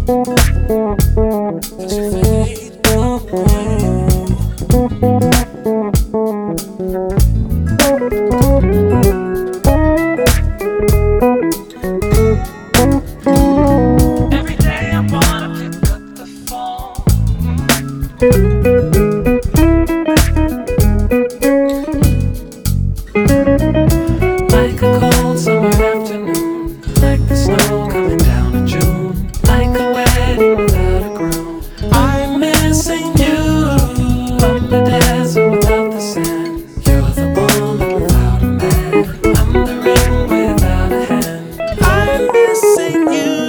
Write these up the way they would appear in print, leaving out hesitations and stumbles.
as you fade away. Every day I wanna pick up the phone, like a cold summer afternoon, like the snow coming down in June, like a wedding without a groom. I'm missing you, I'm the desert without the sand. You're the woman without a man, I'm the ring without a hand. I'm missing you.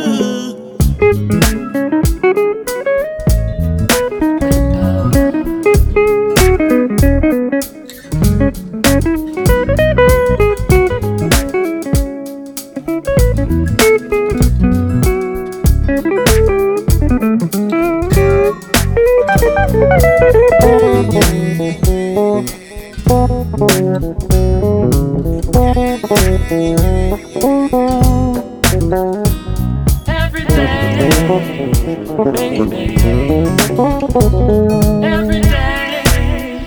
Every day, baby. Every day.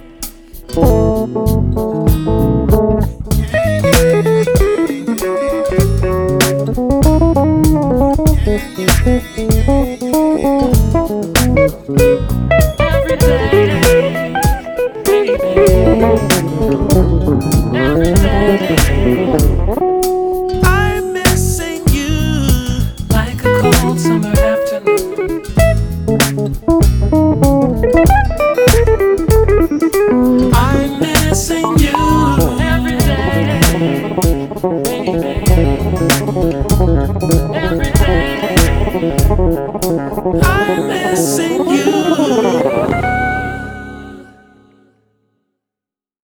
Every day, baby. Every day. I'm missing you, like a cold summer afternoon. I'm missing you every day, baby. Every day. I'm missing you.